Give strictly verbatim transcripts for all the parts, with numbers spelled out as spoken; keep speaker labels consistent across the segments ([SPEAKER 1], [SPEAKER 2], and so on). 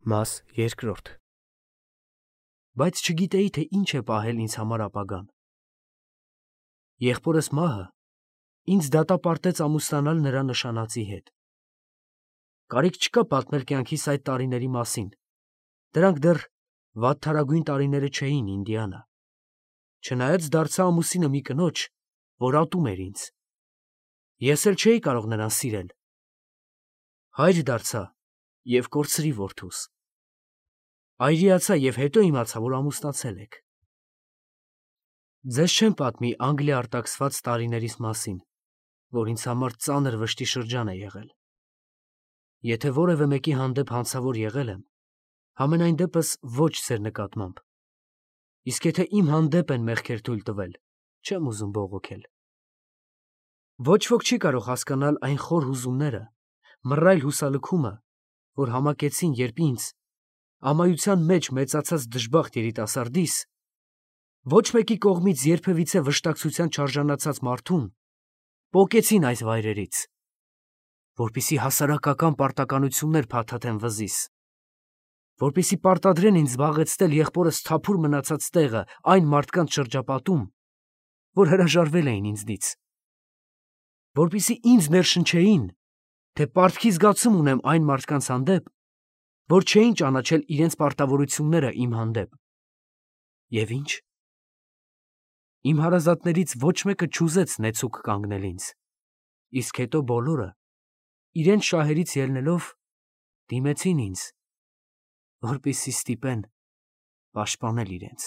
[SPEAKER 1] Մաս երկրորդ Բայց չգիտեի, թե ինչ է պահել ինձ համար ապագան։ Եղբորս մահը ինձ դատապարտեց ամուսնանալ նրա նշանածի հետ։ Կարիք չկա պատմել կյանքիս այդ տարիների մասին, դրանք դեռ վատթարագույն տարիները չէին Ինդիանա, չնայած դարձա ամուսինը մի կնոջ, որ ատում էր ինձ։ Ես էլ չէի կարող նրան սիրել։ Հայր դարձա և կորցրի որդուս։ Այրիացա և հետո իմացա, որ ամուսնացել եք։ Ձեզ չեմ պատմի Անգլիա արտաքսված տարիներիս մասին, որ ինձ համար ծանր վշտի շրջան է եղել։ Եթե որևէ մեկի հանդեպ հանցավոր եղել եմ, համենայն դեպս ոչ ձեր նկատմամբ, իսկ եթե իմ հանդեպ են մեղքեր թույլ տվել, չեմ ուզում բողոքել։ Ոչ ոք չի կարող հասկանալ այն խոր հուզումները, մռայլ հուսալքումը, որ համակեցին, երբ ինձ, ամայության մեջ մեծացած դժբախտ երիտասարդիս, ոչ մեկի կողմից երբևիցե վշտակցության չարժանացած մարդուն, պոկեցին այս վայրերից, որպեսզի հասարակական պարտականություններ փաթաթեն վզիս, որպեսզի պարտադրեն ինձ զբաղեցնել եղբորս թափուր մնացած տեղը այն մարդկանց շրջապատում, որ հրաժարվել էին ինձնից, որպեսզի ինձ ներշնչեին, թե պարտքի զգացում ունեմ այն մարդկանց հանդեպ, որ չէին ճանաչել իրենց պարտավորությունները իմ հանդեպ։ Եվ ինչ։ Իմ հարազատներից ոչ մեկը չուզեց նեցուկ կանգնել ինձ, իսկ հետո բոլորը, իրենց շահերից ելնելով, դիմեցին ինձ, որպեսզի ստիպեն պաշտպանել իրենց։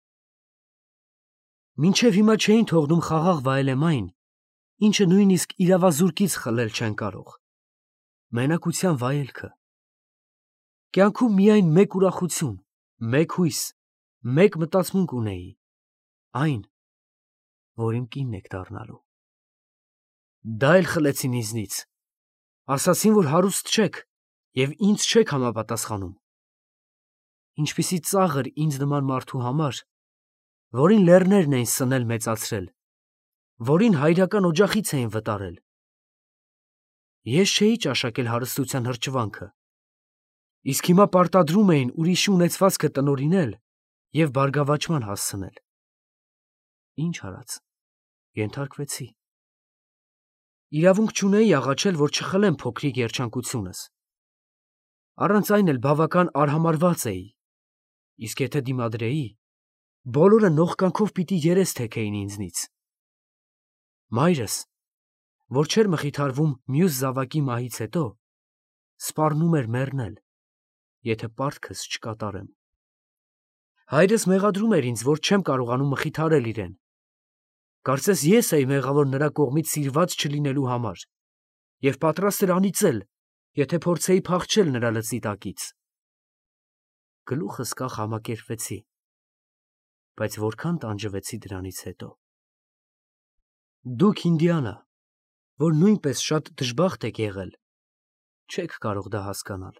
[SPEAKER 1] Մինչև հիմա չէին թողնում խաղաղ վայելեմ այն, ինչը նույնիսկ իրավազուրկից խլել չեն կարող։ Մենակության վայելքը։ Կյանքում միայն մեկ ուրախություն, մեկ հույս, մեկ մտածմունք ունեի, այն, որ իմ կինն եք դառնալու։ Դա էլ խլեցին ինձնից, ասացին, որ հարուստ չեք և ինձ չեք համապատասխանում։ Ինչպիսի ծաղր ինձ նման մարդու համար, որին լեռներն էին սնել մեծացրել, որին հայրական օջախից էին վտարել։ Ես չէի ճաշակել հարստության հրճվանքը, իսկ հիմա պարտադրում էին ուրիշի ունեցվածքը տնօրինել և բարգավաճման հասցնել։ Ինչ արած, ենթարկվեցի։ Իրավունք չունեի աղաչել, որ չխլեմ փոքրիկ երջանկությունս։ Առանց այն էլ բավական արհամարհված էի, իսկ եթե դիմադրեի, բոլորը նողկանքով պիտի երես թեքեին ինձնից։ Մայրս, որ չէր մխիթարվում մյուս զավակի մահից հետո, սպառնում էր մեռնել, եթե պարտքս չկատարեմ։ Հայրս մեղադրում էր ինձ, որ չեմ կարողանում մխիթարել իրեն։ Կարծես ես էի մեղավոր նրա կողմից սիրված չլինելու համար և պատրաստ էր անիծել, եթե փորձեի փախչել նրա լծի տակից։ Գլուխս կախ համակերպվեցի, բայց որքան տանջվեցի դրանից հետո։ Դուք Ինդիանա, որ նույնպես շատ դժբախտ եք եղել, չեք կարող դա հասկանալ։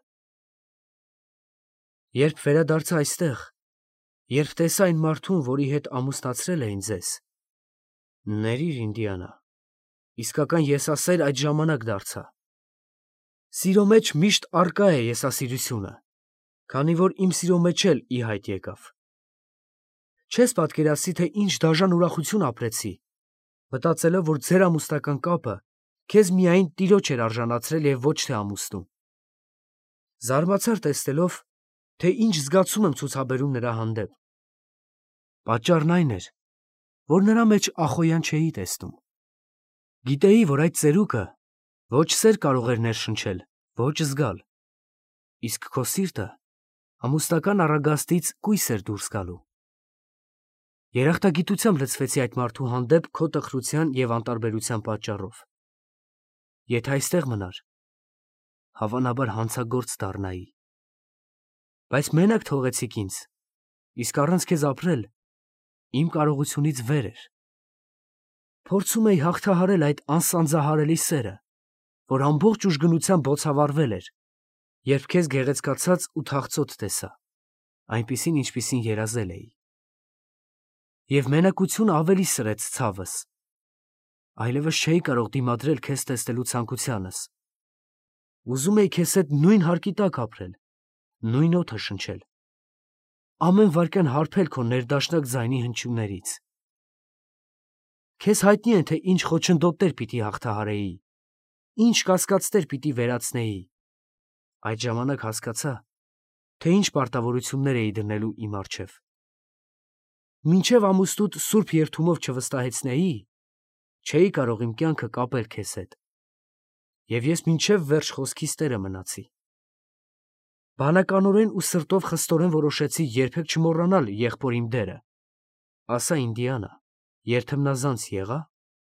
[SPEAKER 1] Երբ վերադարձա այստեղ, երբ տեսա այն մարդուն, որի հետ ամուսնացրել էին ձեզ, ներիր Ինդիանա, իսկական եսասեր այդ ժամանակ դարձա։ Սիրո մեջ միշտ առկա է եսասիրությունը, քանի որ իմ սիրո մեջ էլ ի հայտ եկավ։ Չես պատկերացնի, թե ինչ դաժան ուրախություն ապրեցի, մտածելով, որ ձեր ամուսնական կապը քեզ միայն տիրոջ էր արժանացրել և ոչ թե ամուսնու։ Զարմացար տեսնելով, թե ինչ զգացում եմ ցուցաբերում նրա հանդեպ։ Պատճառն այն էր, որ նրա մեջ ախոյան չէի տեսնում։ Գիտեի, որ այդ ծերուկը ոչ սեր կարող էր ներշնչել, ոչ զգալ, իսկ քո սիրտը ամուսնական առագաստից կույս էր դուրս գալու։ Երախտագիտությամբ լցվեցի այդ մարդու հանդեպ քո տխրության և անտարբերության պատճառով։ Եթե այստեղ մնար, հավանաբար հանցագործ դառնայի։ Բայց մենակ թողեցիք ինձ, իսկ առանց քեզ ապրել իմ կարողությունից վեր էր։ Փորձում էի հաղթահարել այդ անսանձահարելի սերը, որ ամբողջ ուժգնությամբ բոցավառվել էր, երբ քեզ գեղեցկացած ու թախծոտ տեսա, այնպիսին, ինչպիսին երազել էի։ Եվ մենակությունը ավելի սրեց ցավս։ Այլևս չէի կարող դիմադրել քեզ տեսնելու ցանկությանս։ Ուզում էի քեզ հետ նույն հարկի տակ ապրել, նույն օդը շնչել, ամեն վայրկյան հարբել քո ներդաշնակ ձայնի հնչյուններից։ Քեզ հայտնի է, թե ինչ խոչընդոտներ պիտի հաղթահարեի, ինչ կասկածներ պիտի վերացնեի։ Այդ ժամանակ հասկացա, թե ինչ պարտավորություններ էի դնելու իմ առջև։ Մինչև ամուսնուդ սուրբ երդումով չվստահեցնեի, չէի կարող իմ կյանքը կապել քեզ հետ, և ես մինչև վերջ խոսքիս տերը մնացի։ Բանականորեն ու սրտով խստորեն որոշեցի երբեք չմոռանալ եղբոր իմ դերը, ասա Ինդիանա, երդմնազանց եղա՞։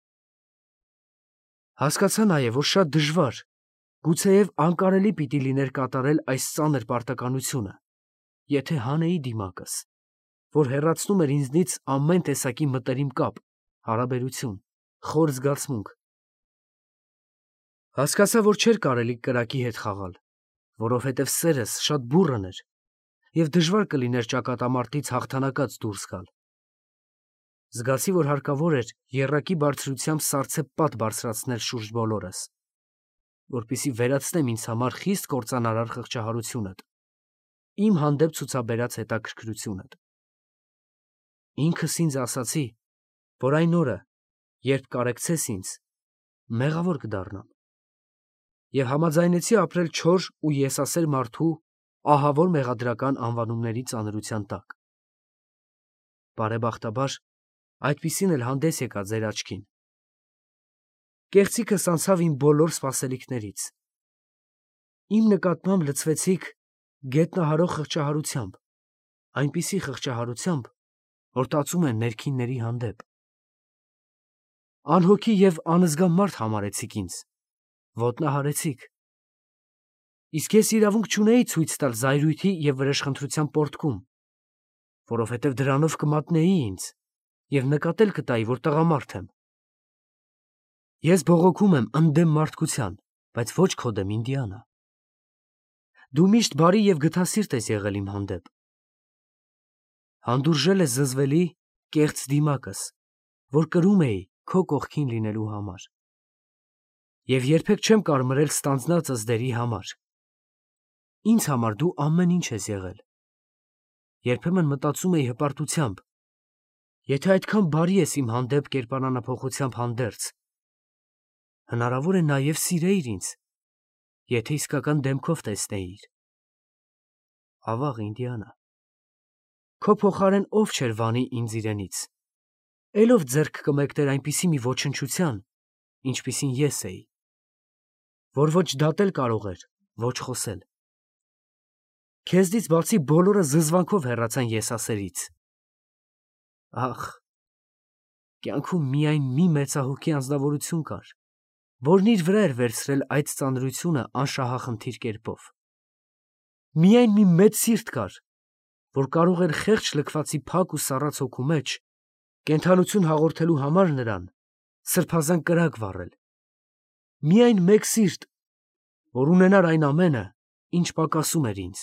[SPEAKER 1] Հասկացա նաև, որ շատ դժվար, գուցեև անկարելի պիտի լիներ կատարել այս ծանր պարտականությունը, եթե հանեի դիմակս, որ հեռացնում էր ինձնից ամեն տեսակի մտերիմ կապ, հարաբերություն, խոր զգացմունք։ Հասկացա, որ չէր կարելի կրակի հետ խաղալ, որովհետև սերս շատ բուռն էր, և դժվար կլիներ ճակատամարտից հաղթանակած դուրս գալ։ Զգացի, որ հարկավոր էր եռակի բարձրությամբ սառցե պատ բարձրացնել շուրջ բոլորս, որպեսզի վերացնեմ ինձ համար խիստ կործանարար խղճահարությունդ, իմ հանդեպ ցուցաբերած հետաքրքրությունդ։ Ինքս ինձ ասացի, որ այն օրը, երբ կարեկցես ինձ, մեղավոր կդառնամ, և համաձայնեցի ապրել չոր ու եսասեր մարդու ահավոր մեղադրական անվանումների ծանրության տակ։ Բարեբախտաբար, այդպիսին էլ հանդես եկա ձեր աչքին։ Կեղծիքս անցավ իմ բոլոր սպասելիքներից։ Իմ նկատմամբ լցվեցիք գետնահարող խղճահարությամբ, այնպիսի խղճահարությամբ, որ տածում է ներքինների հանդեպ։ Անհոգի և անզգա մարդ համարեցիք ինձ, ոտնահարեցիք։ Իսկ ես իրավունք չունեի ցույց տալ զայրույթի և վրեժխնդրության պոռթկում, որովհետև դրանով կմատնեի ինձ և նկատել կտայի, որ տղամարդ եմ։ Ես բողոքում եմ ընդդեմ մարդկության, բայց ոչ քո դեմ, Ինդիանա։ Դու միշտ բարի և գթասիրտ ես եղել իմ հանդեպ։ Հանդուրժել ես զզվելի, կեղծ դիմակս, որ կրում էի քո կողքին լինելու համար։ Եվ երբեք չեմ կարմրել ստանձնածս դերի համար։ Ինձ համար դու ամեն ինչ ես եղել։ Երբեմն մտածում էի հպարտությամբ. եթե այդքան բարի ես իմ հանդեպ կերպարանափոխությամբ հանդերձ, հնարավոր է նաև սիրեիր ինձ, եթե իսկական դեմքով տեսնեիր։ Ավաղ, Ինդիանա, քո փոխարեն ով չէր վանի ինձ իրենից, ելով ձեռք կմեկներ այնպիսի մի ոչնչության, ինչպիսին ես էի, որ ոչ դատել կարող էր, ոչ խոսել։ Քեզնից բացի բոլորը զզվանքով հեռացան եսասերից։ Ախ, կյանքում միայն մի մեծահոգի անձնավորություն կար, որն իր վրա էր վերցրել այդ ծանրությունը անշահախնդիր կերպով։ Միայն մի մեծ սիրտ կար, որ կարող էր խեղճ լքվածի փակ ու սառած հոգու մեջ կենդանություն հաղորդելու համար նրան սրբազան կրակ վառել։ Միայն մեկ սիրտ, որ ունենար այն ամենը, ինչ պակասում էր ինձ։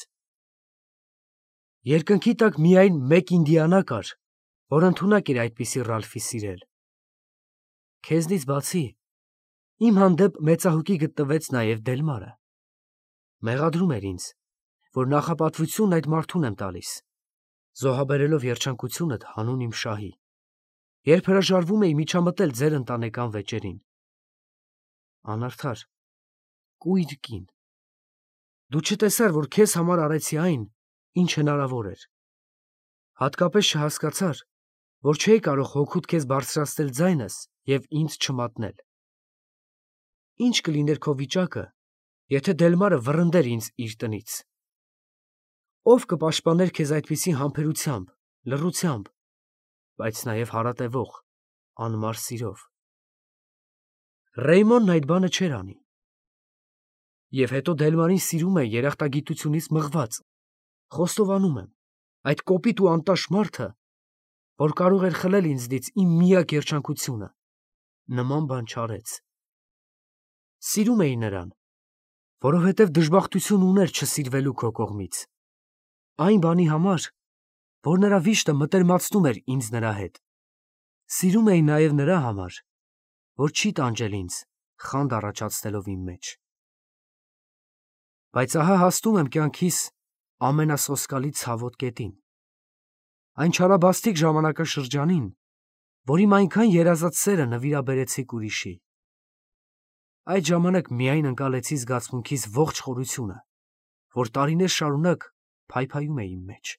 [SPEAKER 1] Երկնքի տակ միայն մեկ Ինդիանա կար, որ ընդունակ էր այդպիսի Ռալֆի սիրել։ Քեզնից բացի, իմ հանդեպ մեծահոգի գտնվեց նաև Դելմարը։ Մեղադրում էր ինձ, որ նախապատվությունն այդ մարդուն եմ տալիս, զոհաբերելով երջանկությունդ հանուն իմ շահի, երբ հրաժարվում էի միջամտել ձեր ընտանեկան վեճերին։ Անարդար, կույր կին, դու չտեսար, որ քեզ համար արեցի այն, ինչ հնարավոր էր։ Հատկապես չհասկացար, որ չէի կարող հոգուդ քեզ բարձրացնել ձայնս և ինձ չմատնել։ Ինչ կլիներ քո վիճակը, եթե Դելմարը վռնդեր ինձ իր տնից։ Ո՞վ կպաշտպաներ քեզ այդպիսի համբերությամբ, լռությամբ, բայց նաև հարատևող, անմար սիրով։ Ռեյմոնն այդ բանը չէր անի։ Եվ հետո Դելմարին սիրում է երախտագիտությունից մղված, խոստովանում եմ, այդ կոպիտ ու անտաշ մարդը, որ կարող էր խլել ինձնից իմ միակ երջանկությունը, նման բան չարեց։ Սիրում էի նրան, որովհետև դժբախտություն ուներ չսիրվելու քո կողմից, այն բանի համար, որ նրա վիշտը մտերմացնում էր ինձ նրա հետ։ Սիրում էի նաև նրա համար, որ չի տանջել ինձ, խանդ առաջացնելով իմ մեջ։ Բայց ահա հասնում եմ կյանքիս ամենասոսկալի ցավոտ կետին, այն չարաբաստիկ ժամանակաշրջանին, որ իմ այնքան երազած սերը նվիրաբերեցիք ուրիշի։ Այդ ժամանակ միայն ընկալեցի զգացմունքիս ողջ խորությունը, որ տարիներ շարունակ փայփայում է իմ մեջ։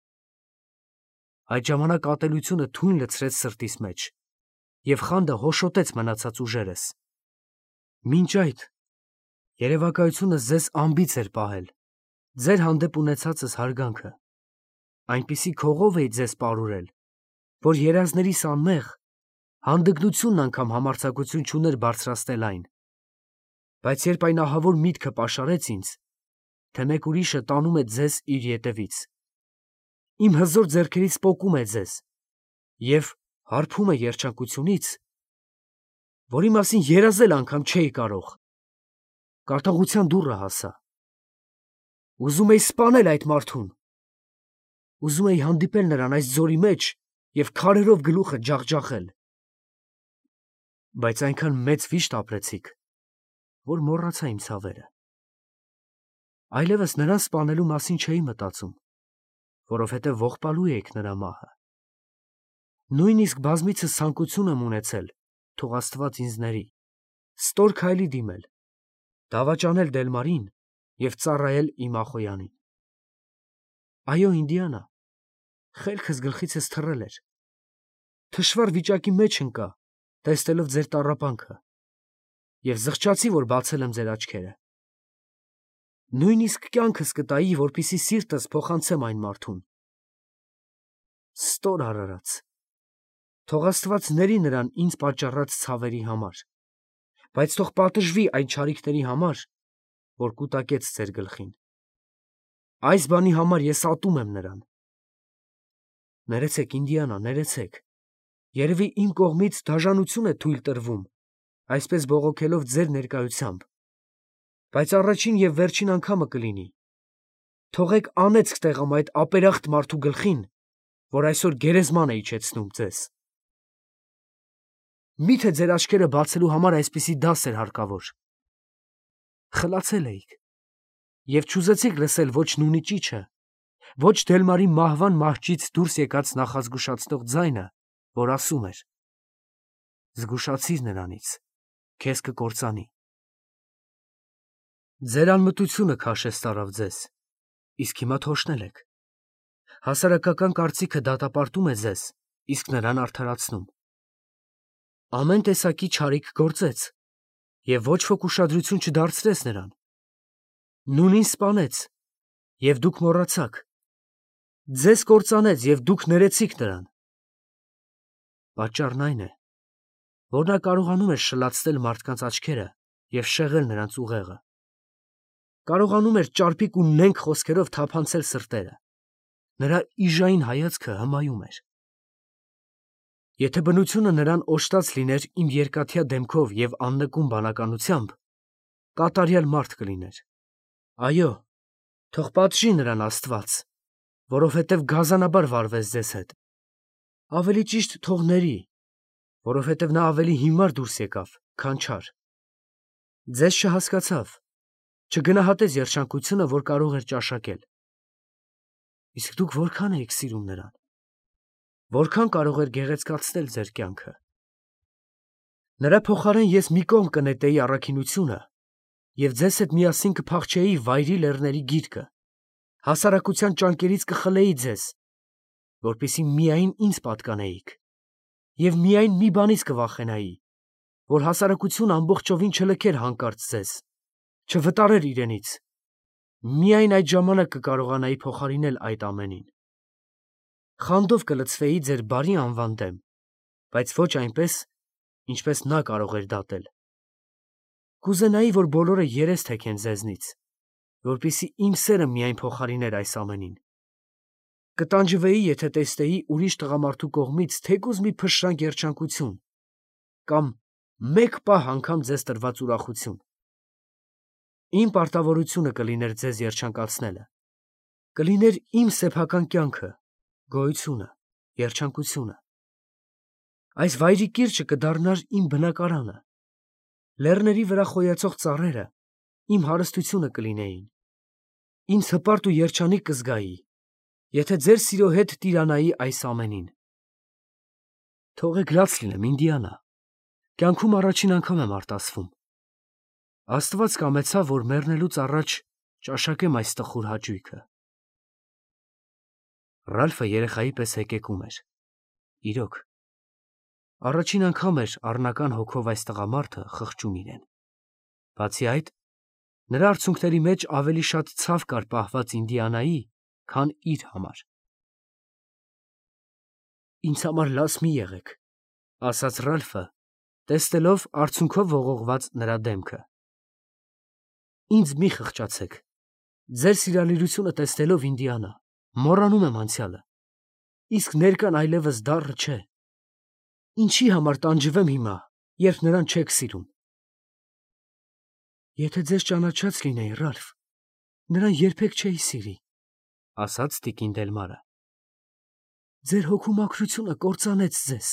[SPEAKER 1] Այդ ժամանակ ատելությունը թույն լցրեց սրտիս մեջ և խանդը հոշոտեց մնացած ուժերս։ Մինչ այդ երևակայությունը ձեզ անբիծ էր պահել, ձեր հանդեպ ունեցածս հարգանքը, այնպիսի քողով էի ձեզ պարուրել, որ երազներիս անմեղ հանդգնությունն անգամ համարձակություն չուներ բարձրացնել այն, բայց երբ այն ահավոր միտքը պաշարեց ինձ, թե մեկ ուրիշը տանում է ձեզ իր ետևից, իմ հզոր ձեռքերից պոկում է ձեզ և հարբում է երջանկությունից, որի մասին երազել անգամ չէի կարող, կատաղության դուռը հասա։ Ուզում էի սպանել այդ մարդուն, ուզում էի հանդիպել նրան այս ձորի մեջ և քարերով գլուխը ջախջախել, բայց այնքան մեծ վիշտ ապրեցիք, որ մոռացա իմ ցավերը։ Այլևս նրան սպանելու մասին չէի մտածում, որովհետև ողբալու էիք նրա մահը։ Նույնիսկ բազմիցս ցանկություն եմ ունեցել, թող Աստված ինձ ների, ստոր քայլի դիմել, դավաճանել Դելմարին և ծառայել իմ Ախոյանին։ Այո, Ինդիանա, խելքս գլխիցս թռել էր, թշվառ վիճակի մեջ ընկա, տեսնելով ձեր տառապանքը, և զղջացի, որ բացել եմ ձեր աչքերը։ Նույնիսկ կյանքս կտայի, որպեսզի սիրտս փոխանցեմ այն մարդուն։ Ստոր արարած, թող Աստված ների նրան ինձ պատճառած ցավերի համար, բայց թող պատժվի այն չարիքների համար, որ կուտակեց ձեր գլխին։ Այս բանի համար ես ատում եմ նրան։ Ներեցեք, Ինդիանա, ներեցեք, երևի իմ կողմից դաժանություն է թույլ տրվում, այսպես բողոքելով ձեր ներկայությամբ, բայց առաջին և վերջին անգամը կլինի։ Թողեք անեծք տեղամ այդ ապերախտ մարդու գլխին, որ այսօր գերեզման է իջեցնում ձեզ։ Մի՞թե ձեր աչքերը բացելու համար այսպիսի դաս էր հարկավոր։ Խլացել էիք և չուզեցիք լսել ոչ նունի ճիչը, ոչ Դելմարի մահվան մահճից դուրս եկած նախազգուշացնող ձայնը, որ ասում էր. «Զգուշացիր նրանից, քեզ կկործանի»։ Ձեր անմտությունը քաշեց տարավ ձեզ, իսկ հիմա թոշնել եք։ Հասարակական կարծիքը դատապարտում է ձեզ, իսկ նրան արդարացնում։ Ամեն տեսակի չարիք գործեց, և ոչ ոք ուշադրություն չդարձրեց նրան։ Նունին սպանեց, և դուք մոռացաք։ Ձեզ կործանեց, և դուք ներեցիք նրան։ Պատճառն այն է, որ նա կարողանում էր շլացնել մարդկանց աչքերը և շեղել նրանց ուղեղը։ Կարողանում էր ճարպիկ ու նենգ խոսքերով թափանցել սրտերը։ Նրա իժային հայացքը հմայում էր։ Եթե բնությունը նրան օժտած լիներ իմ երկաթյա դեմքով և աննկուն բանականությամբ, կատարյալ մարդ կլիներ։ Այո, թող պատժի նրան Աստված, որովհետև գազանաբար վարվեց ձեզ հետ։ Ավելի ճիշտ թող ների, որովհետև նա ավելի հիմար դուրս եկավ, քան չար։ Ձեզ չհասկացավ, չգնահատեց երջանկությունը, որ կարող էր ճաշակել։ Իսկ դուք որքան էիք սիրում նրան, որքան կարող էր գեղեցկացնել ձեր կյանքը։ Նրա փոխարեն ես մի կողմ կնետեի առաքինությունը և ձեզ հետ միասին կփախչեի Վայրի Լեռների գիրկը, հասարակության ճանկերից կխլեի ձեզ, որպեսզի միայն ինձ պատկանեիք, և միայն մի բանից կվախենայի, որ հասարակությունը ամբողջովին չլքեր հանկարծ ձեզ, չվտարեր իրենից, միայն այդ ժամանակ կկարողանայի փոխարինել այդ ամենին։ Խանդով կլցվեի ձեր բարի անվան դեմ, բայց ոչ այնպես, ինչպես նա կարող էր դատել։ Կուզենայի, որ բոլորը երես թեքեն ձեզնից, որպեսզի իմ սերը միայն փոխարիներ այս ամենին։ Կտանջվեի, եթե տեսնեի ուրիշ տղամարդու կողմից թեկուզ մի փշրանք երջանկություն կամ մեկ պահ անգամ ձեզ տրված ուրախություն։ Իմ պարտավորությունը կլիներ ձեզ երջանկացնելը, կլիներ իմ սեփական կյանքը, գոյությունը, երջանկությունը։ Այս վայրի կիրճը կդառնար իմ բնակարանը, լեռների վրա խոյացող ծառերը իմ հարստությունը կլինեին։ ինձ հպարտ ու երջանիկ կզգայի, եթե ձեր սիրո հետ տիրանայի այս ամենին։ Թողեք լաց լինեմ, Ինդիանա, կյանքում առաջին անգամ եմ արտասվում։ Աստված կամեցավ, որ մեռնելուց առաջ ճաշակեմ այս տխուր հաճույքը։ Ռալֆը երեխայի պես հեկեկում էր։ Իրոք, առաջին անգամ էր առնական հոգով այս տղամարդը խղճում իրեն։ Բացի այդ, նրա արցունքների մեջ ավելի շատ ցավ կար պահված Ինդիանայի, քան իր համար։ Ինձ համար լաց մի եղեք, ասաց Ռալֆը, տեսնելով արցունքով ողողված նրա դեմքը։ Ինձ մի խղճացեք։ Ձեր սիրալիրությունը տեսնելով, Ինդիանա, մոռանում եմ անցյալը, իսկ ներկան այլևս դառը չէ։ Ինչի համար տանջվեմ հիմա, երբ նրան չեք սիրում։ Եթե ձեզ ճանաչած լինեի, Ռալֆ, նրան երբեք չէի սիրի, ասաց տիկին Դելմարը։ Ձեր հոգու մաքրությունը կործանեց ձեզ։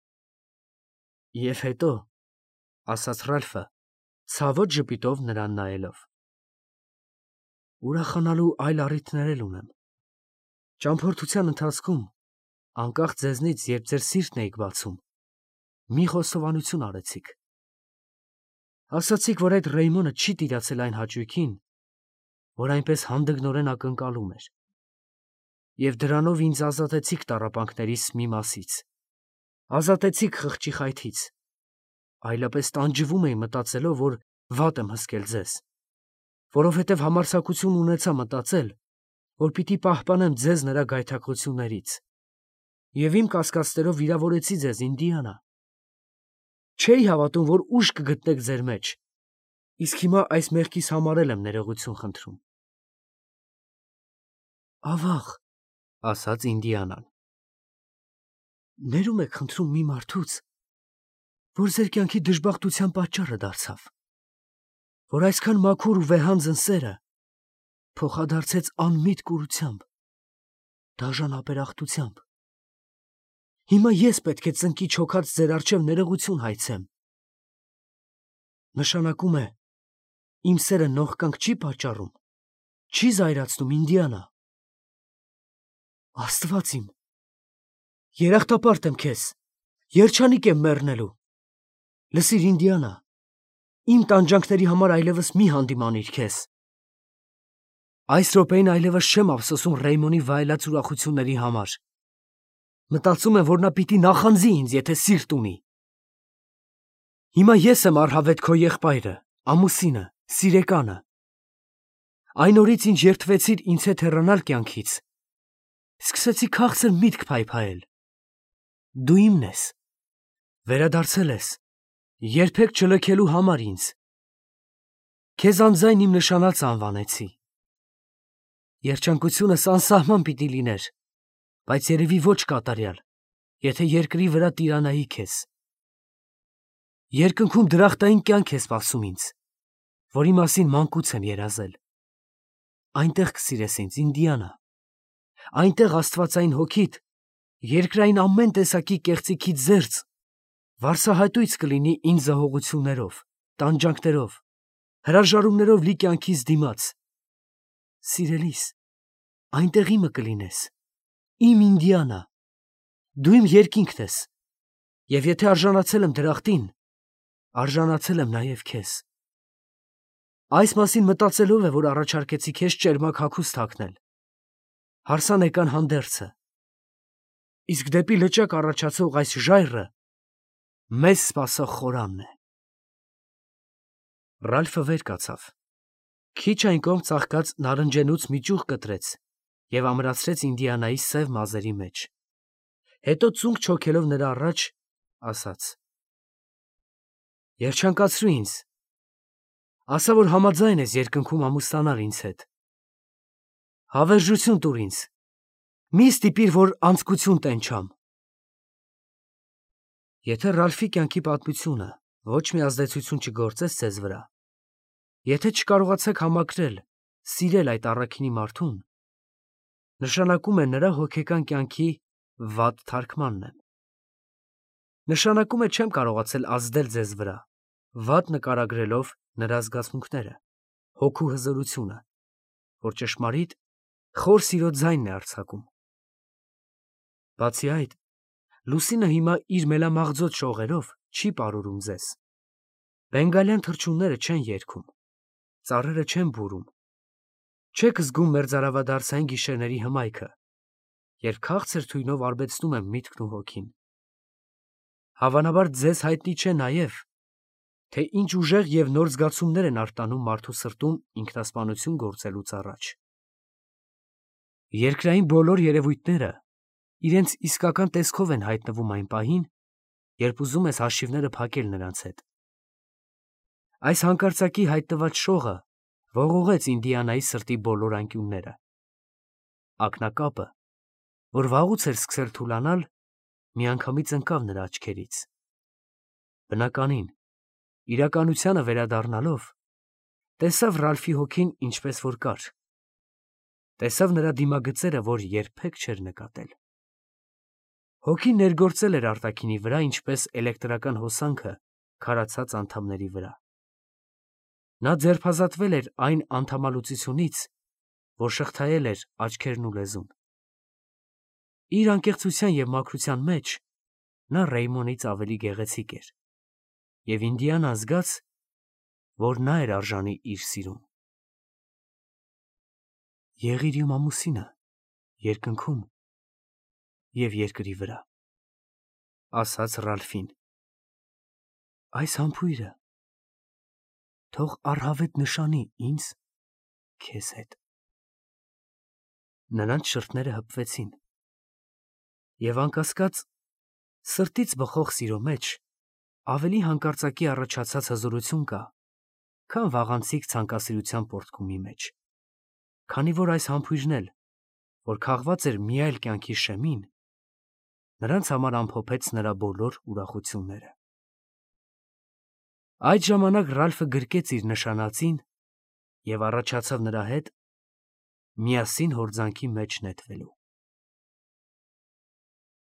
[SPEAKER 1] Եվ հետո, ասաց Ռալֆը, ցավոտ ժպիտով նրան նայելով, ուրախանալու այլ առիթներ էլ ունեմ։ Ճամփորդության ընթացքում, անկախ ձեզնից, երբ ձեր սիրտն էիք բացում, մի խոստովանություն արեցիք։ Ասացիք, որ այդ Ռեյմոնը չի տիրացել այն հաճույքին, որ այնպես հանդգնորեն ակնկալում էր։ Եվ դրանով ինձ ազատեցիք տառապանքներիս մի մասից, ազատեցիք խղճի խայթից, այլապես տանջվում էի մտածելով, որ վատ եմ հսկել ձեզ, որովհետև համարձակություն ունեցա մտածել, որ պիտի պահպանեմ ձեզ նրա գայթակղություններից, և իմ կասկածներով վիրավորեցի ձեզ, Ինդիանա։ Չէի հավատում, որ ուժ կգտնեք ձեր մեջ, իսկ հիմա այս մեղքիս համար էլ եմ ներողություն խնդրում։ Ավաղ, ասաց Ինդիանան, ներում եք խնդրում մի մարդուց, որ ձեր կյանքի դժբախտության պատճառը դարձավ, որ այսքան մաքուր ու վեհանձն սերը փոխադարձեց անմիտ կուրությամբ, դաժան ապերախտությամբ։ Հիմա ես պետք է ծնկի չոքած ձեր առջև ներողություն հայցեմ։ Նշանակում է, իմ սերը նողկանք չի պատճառում, չի զայրացնում, Ինդիանա։ Աստված իմ, երախտապարտ եմ քեզ, երջանիկ եմ մեռնելու։ Լսիր, Ինդիանա, իմ տանջանքների համար այլևս մի հանդիմանիր քեզ։ Այս րոպեին այլևս չեմ ափսոսում Ռեյմոնի վայելած ուրախությունների համար։ Մտածում եմ, որ նա պիտի նախանձի ինձ, եթե սիրտ ունի։ Հիմա ես եմ առհավետ քո եղբայրը, ամուսինը, սիրեկանը։ Այն օրից, ինչ երդվեցիր ինձ հետ հեռանալ կյանքից, սկսեցի քաղցր միտք փայփայել։ Դու իմն ես, վերադարձել ես, երբեք չլքելու համար ինձ։ Քեզ անձայն իմ նշանածը անվանեցի։ Երջանկությունս անսահման պիտի լիներ, բայց երևի ոչ կատարյալ, եթե երկրի վրա տիրանայի քեզ։ Երկնքում դրախտային կյանք է սպասում ինձ, որի մասին մանկուց եմ երազել։ Այնտեղ կսիրես ինձ, Ինդիանա, այնտեղ աստվածային հոգիդ, երկրային ամեն տեսակի կեղծիքից զերծ, վարսահայտույց կլինի ինձ զհողություններով, տանջանքներով, հրաժարումներով լի կյանքիս դիմաց։ Սիրելիս, այնտեղ իմը կլինես, իմ Ինդիանա, դու իմ երկինքն ես, և եթե արժանացել եմ դրախտին, արժանացել եմ նաև քեզ։ Այս մասին մտածելով է, որ առաջարկեցի քեզ ճերմակ հագուստ հագնել, հարսանեկան հանդերձը, իսկ դեպի լճակ առաջացող այս ժայռը մեզ սպասող խորանն է։ Ռալֆը վեր կացավ, քիչ այն կողմ ծաղկած նարնջենուց մի ճյուղ կտրեց և ամրացրեց Ինդիանայի սև մազերի մեջ։ Հետո ծունկ չոքելով նրա առաջ, ասաց. Երջանկացրու ինձ, ասա, որ համաձայն ես երկնքում ամուսնանալ ինձ հետ։ Հավերժություն տուր ինձ, մի ստիպիր, որ անձկություն տենչամ։ Եթե Ռալֆի կյանքի պատմությունը ոչ մի ազդեցություն չգործեց ձեզ վրա, եթե չկարողացեք համակրել, սիրել այդ առաքինի մարդուն, նշանակում է նրա հոգեկան կյանքի վատ թարգմանն եմ։ Նշանակում է չեմ կարողացել ազդել ձեզ վրա, վատ նկարագրելով նրա զգացմունքները, հոգու հզորությունը, որ ճշմարիտ խոր սիրո ձայնն է արձակում։ Բացի այդ, լուսինը հիմա իր մելամաղձոտ շողերով չի պարուրում ձեզ։ Բենգալյան թռչունները չեն երգում, ծառերը չեն բուրում, չեք զգում մերձարավադարձային գիշերների հմայքը, երբ քաղցր թույնով արբեցնում են միտքն ու հոգին։ Հավանաբար ձեզ հայտնի չէ նաև, թե ինչ ուժեղ և նոր զգացումներ են արտանում մարդու սրտում ինքնասպանություն գործելուց առաջ։ Երկրային բոլոր երևույթները իրենց իսկական տեսքով են հայտնվում այն պահին, երբ ուզում ես հաշիվները փակել նրանց հետ։ Այս հանկարծակի հայտնված շողը ողողեց Ինդիանայի սրտի բոլոր անկյունները։ Ակնակապը, որ վաղուց էր սկսել թուլանալ, միանգամից ընկավ նրա աչքերից։ Բնականին, իրականությանը վերադառնալով, տեսավ Ռալֆի հոգին ինչպես որ կար, տեսավ նրա դիմագծերը, որ երբեք չէր նկատել։ Հոգին ներգործել էր արտաքինի վրա, ինչպես էլեկտրական հոսանքը քարացած անդամների վրա։ Նա ձերբազատվել էր այն անդամալուծությունից, որ շղթայել էր աչքերն ու լեզուն։ Իր անկեղծության և մաքրության մեջ նա Ռեյմոնից ավելի գեղեցիկ էր, և Ինդիանան զգաց, որ նա էր արժանի իր սիրուն։ Եղիր իմ ամուսինը երկնքում և երկրի վրա, ասաց Ռալֆին։ Այս համբույրը թող առհավետ նշանի ինձ քեզ հետ։ Նրանց շրթները հպվեցին, և անկասկած, սրտից բխող սիրո մեջ ավելի հանկարծակի առաջացած հզորություն կա, քան վաղանցիկ ցանկասիրության պոռթկումի մեջ, քանի որ այս համբույրն էլ, որ քաղված էր մի այլ կյանքի շեմին, նրանց համար ամփոփեց նրա բոլոր ուրախությունները։ Այդ ժամանակ Ռալֆը գրկեց իր նշանածին և առաջացավ նրա հետ, միասին հորձանքի մեջ նետվելու։